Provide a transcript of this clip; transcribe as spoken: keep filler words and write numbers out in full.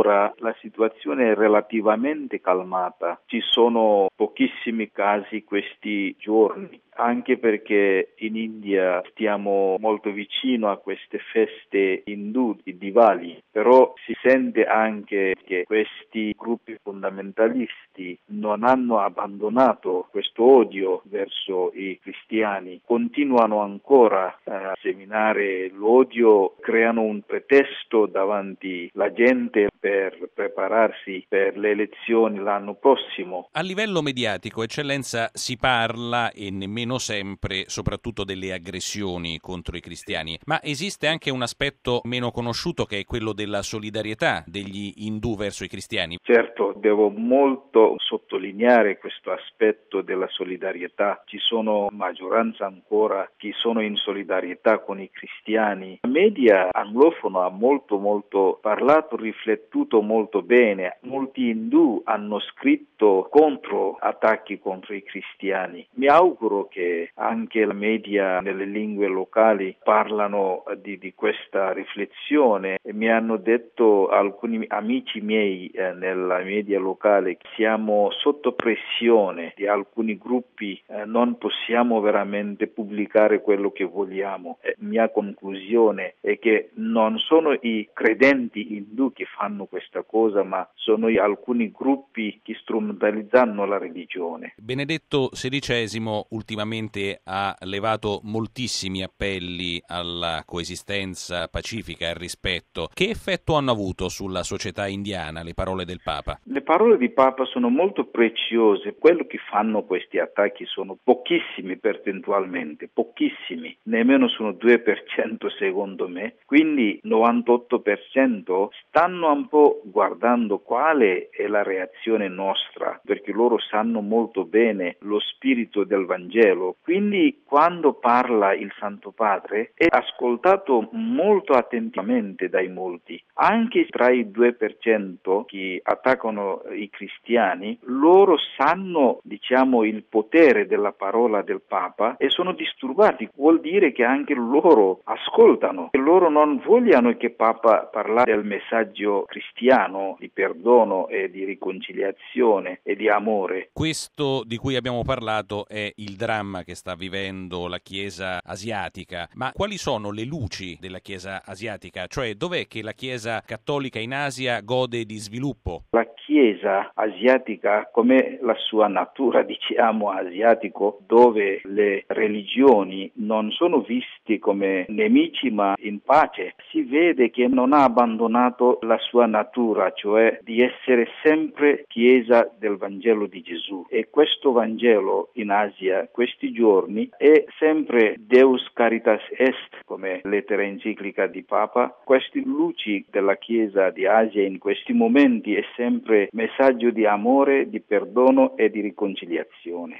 ora la situazione è relativamente calmata. Ci sono pochissimi casi questi giorni, anche perché in India stiamo molto vicino a queste feste indù, i Diwali, però si sente anche che questi gruppi fondamentalisti non hanno abbandonato questo odio verso i cristiani, continuano ancora a seminare l'odio, creano un pretesto davanti alla gente per prepararsi per le elezioni l'anno prossimo. A livello mediatico, Eccellenza, si parla, e nemmeno sempre, soprattutto delle aggressioni contro i cristiani, ma esiste anche un aspetto meno conosciuto che è quello della solidarietà degli indù verso i cristiani. Certo, devo molto sottolineare questo aspetto della solidarietà. Ci sono maggioranza ancora che sono in solidarietà con i cristiani. La media anglofono ha molto molto parlato, riflettuto molto bene. Molti indù hanno scritto contro attacchi contro i cristiani. Mi auguro che anche la media nelle lingue locali parlano di, di questa riflessione. Mi hanno detto alcuni amici miei eh, nella media locale che siamo sotto pressione di alcuni gruppi, eh, non possiamo veramente pubblicare quello che vogliamo. Eh, mia conclusione è che non sono i credenti indù che fanno questa cosa, ma sono alcuni gruppi che strumentalizzano la religione. Benedetto sedicesimo ultimamente ha levato moltissimi appelli alla coesistenza pacifica e al rispetto. Che effetto hanno avuto sulla società indiana le parole del Papa? Le parole di Papa sono molto preziose. Quello che fanno questi attacchi sono pochissimi percentualmente, pochissimi, nemmeno sono due per cento secondo me, quindi novantotto per cento stanno un po' guardando quale è la reazione nostra, perché loro sanno molto bene lo spirito del Vangelo. Quindi quando parla il Santo Padre è ascoltato molto attentamente dai molti, anche tra i due per cento che attaccano i cristiani. Loro sanno, diciamo, il potere della parola del Papa e sono disturbati. Vuol dire che anche loro ascoltano e loro non vogliono che Papa parli del messaggio cristiano di perdono e di riconciliazione e di amore. Questo di cui abbiamo parlato è il dramma che sta vivendo la Chiesa asiatica, ma quali sono le luci della Chiesa asiatica? Cioè, dov'è che la Chiesa cattolica in Asia gode di sviluppo? La Chiesa asiatica, come la sua natura, diciamo, asiatico, dove le religioni non sono viste come nemici ma in pace, si vede che non ha abbandonato la sua natura, cioè di essere sempre Chiesa del Vangelo di Gesù. E questo Vangelo in Asia, questi giorni, è sempre Deus Caritas Est, come lettera enciclica di Papa. Queste luci della Chiesa di Asia in questi momenti è sempre messaggio di amore, di perdono e di riconciliazione.